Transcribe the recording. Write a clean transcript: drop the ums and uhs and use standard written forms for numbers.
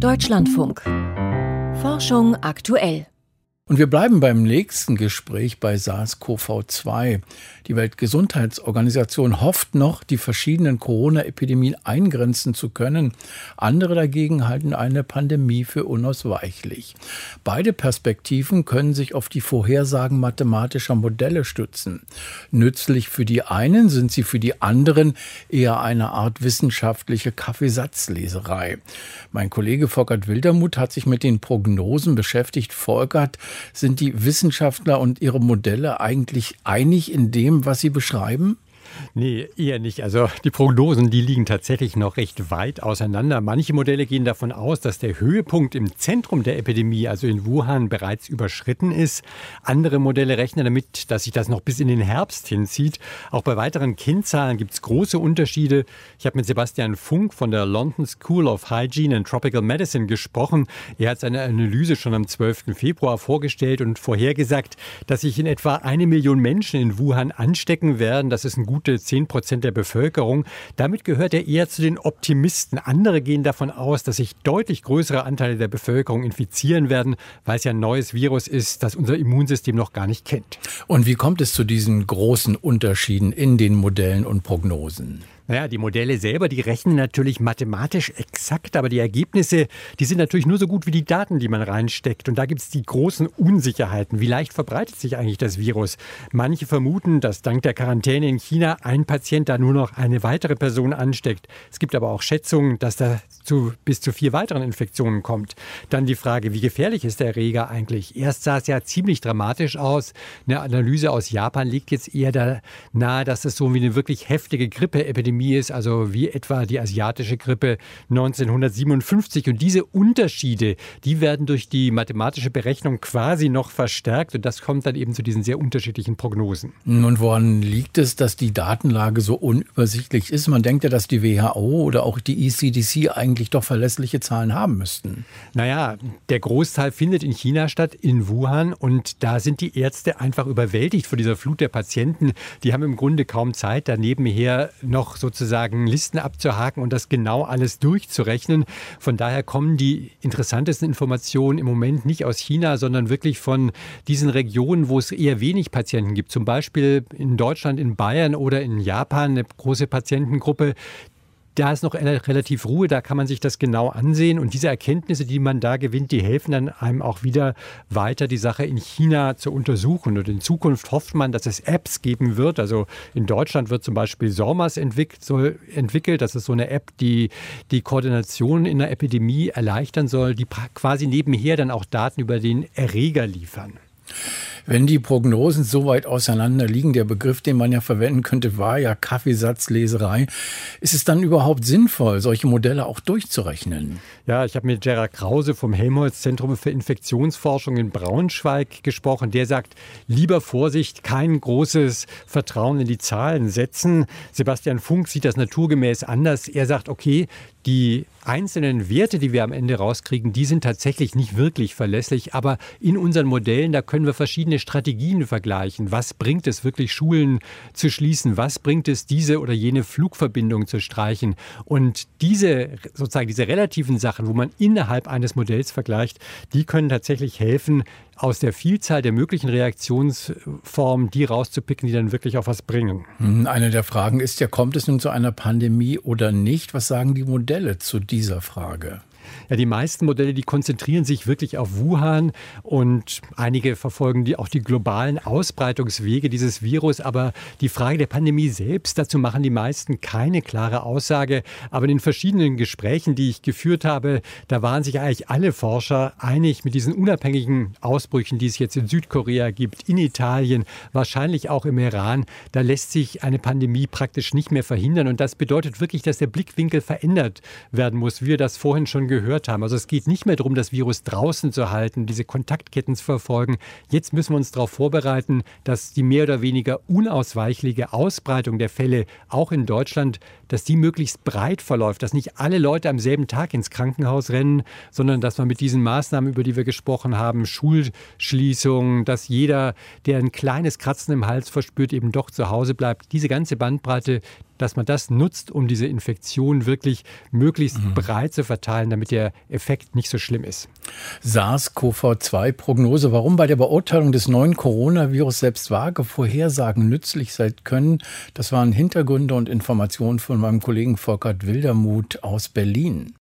Deutschlandfunk. Forschung aktuell. Und wir bleiben beim nächsten Gespräch bei SARS-CoV-2. Die Weltgesundheitsorganisation hofft noch, die verschiedenen Corona-Epidemien eingrenzen zu können. Andere dagegen halten eine Pandemie für unausweichlich. Beide Perspektiven können sich auf die Vorhersagen mathematischer Modelle stützen. Nützlich für die einen sind sie für die anderen eher eine Art wissenschaftliche Kaffeesatzleserei. Mein Kollege Volkert Wildermuth hat sich mit den Prognosen beschäftigt. Volkert, sind die Wissenschaftler und ihre Modelle eigentlich einig in dem, was sie beschreiben? Nee, eher nicht. Also die Prognosen, die liegen tatsächlich noch recht weit auseinander. Manche Modelle gehen davon aus, dass der Höhepunkt im Zentrum der Epidemie, also in Wuhan, bereits überschritten ist. Andere Modelle rechnen damit, dass sich das noch bis in den Herbst hinzieht. Auch bei weiteren Kennzahlen gibt es große Unterschiede. Ich habe mit Sebastian Funk von der London School of Hygiene and Tropical Medicine gesprochen. Er hat seine Analyse schon am 12. Februar vorgestellt und vorhergesagt, dass sich in etwa 1 Million Menschen in Wuhan anstecken werden. Das ist ein gute 10% der Bevölkerung. Damit gehört er eher zu den Optimisten. Andere gehen davon aus, dass sich deutlich größere Anteile der Bevölkerung infizieren werden, weil es ja ein neues Virus ist, das unser Immunsystem noch gar nicht kennt. Und wie kommt es zu diesen großen Unterschieden in den Modellen und Prognosen? Naja, die Modelle selber, die rechnen natürlich mathematisch exakt, aber die Ergebnisse, die sind natürlich nur so gut wie die Daten, die man reinsteckt. Und da gibt es die großen Unsicherheiten. Wie leicht verbreitet sich eigentlich das Virus? Manche vermuten, dass dank der Quarantäne in China ein Patient da nur noch eine weitere Person ansteckt. Es gibt aber auch Schätzungen, dass da bis zu 4 weiteren Infektionen kommt. Dann die Frage, wie gefährlich ist der Erreger eigentlich? Erst sah es ja ziemlich dramatisch aus. Eine Analyse aus Japan liegt jetzt eher da nahe, dass es so wie eine wirklich heftige Grippeepidemie ist, also wie etwa die asiatische Grippe 1957. Und diese Unterschiede, die werden durch die mathematische Berechnung quasi noch verstärkt. Und das kommt dann eben zu diesen sehr unterschiedlichen Prognosen. Und woran liegt es, dass die Datenlage so unübersichtlich ist? Man denkt ja, dass die WHO oder auch die ECDC eigentlich doch verlässliche Zahlen haben müssten. Naja, der Großteil findet in China statt, in Wuhan. Und da sind die Ärzte einfach überwältigt von dieser Flut der Patienten. Die haben im Grunde kaum Zeit, da nebenher noch sozusagen Listen abzuhaken und das genau alles durchzurechnen. Von daher kommen die interessantesten Informationen im Moment nicht aus China, sondern wirklich von diesen Regionen, wo es eher wenig Patienten gibt. Zum Beispiel in Deutschland, in Bayern oder in Japan eine große Patientengruppe. Da ist noch relativ Ruhe, da kann man sich das genau ansehen. Und diese Erkenntnisse, die man da gewinnt, die helfen dann einem auch wieder weiter, die Sache in China zu untersuchen. Und in Zukunft hofft man, dass es Apps geben wird. Also in Deutschland wird zum Beispiel SORMAS entwickelt. Das ist so eine App, die die Koordination in der Epidemie erleichtern soll, die quasi nebenher dann auch Daten über den Erreger liefern. Wenn die Prognosen so weit auseinander liegen, der Begriff, den man ja verwenden könnte, war ja Kaffeesatzleserei. Ist es dann überhaupt sinnvoll, solche Modelle auch durchzurechnen? Ja, ich habe mit Gerhard Krause vom Helmholtz-Zentrum für Infektionsforschung in Braunschweig gesprochen. Der sagt, lieber Vorsicht, kein großes Vertrauen in die Zahlen setzen. Sebastian Funk sieht das naturgemäß anders. Er sagt, okay, die einzelnen Werte, die wir am Ende rauskriegen, die sind tatsächlich nicht wirklich verlässlich. Aber in unseren Modellen, da können wir verschiedene Strategien vergleichen. Was bringt es wirklich, Schulen zu schließen? Was bringt es, diese oder jene Flugverbindung zu streichen? Und diese relativen Sachen, wo man innerhalb eines Modells vergleicht, die können tatsächlich helfen, aus der Vielzahl der möglichen Reaktionsformen die rauszupicken, die dann wirklich auch was bringen. Eine der Fragen ist ja, kommt es nun zu einer Pandemie oder nicht? Was sagen die Modelle zu dieser Frage? Ja, die meisten Modelle, die konzentrieren sich wirklich auf Wuhan und einige verfolgen auch die globalen Ausbreitungswege dieses Virus. Aber die Frage der Pandemie selbst, dazu machen die meisten keine klare Aussage. Aber in den verschiedenen Gesprächen, die ich geführt habe, da waren sich eigentlich alle Forscher einig mit diesen unabhängigen Ausbrüchen, die es jetzt in Südkorea gibt, in Italien, wahrscheinlich auch im Iran. Da lässt sich eine Pandemie praktisch nicht mehr verhindern. Und das bedeutet wirklich, dass der Blickwinkel verändert werden muss, wie wir das vorhin schon gehört haben. Also es geht nicht mehr darum, das Virus draußen zu halten, diese Kontaktketten zu verfolgen. Jetzt müssen wir uns darauf vorbereiten, dass die mehr oder weniger unausweichliche Ausbreitung der Fälle auch in Deutschland, dass die möglichst breit verläuft, dass nicht alle Leute am selben Tag ins Krankenhaus rennen, sondern dass man mit diesen Maßnahmen, über die wir gesprochen haben, Schulschließungen, dass jeder, der ein kleines Kratzen im Hals verspürt, eben doch zu Hause bleibt. Diese ganze Bandbreite, dass man das nutzt, um diese Infektion wirklich möglichst breit zu verteilen, damit der Effekt nicht so schlimm ist. SARS-CoV-2-Prognose. Warum bei der Beurteilung des neuen Coronavirus selbst vage Vorhersagen nützlich sein können, das waren Hintergründe und Informationen von meinem Kollegen Volkert Wildermuth aus Berlin.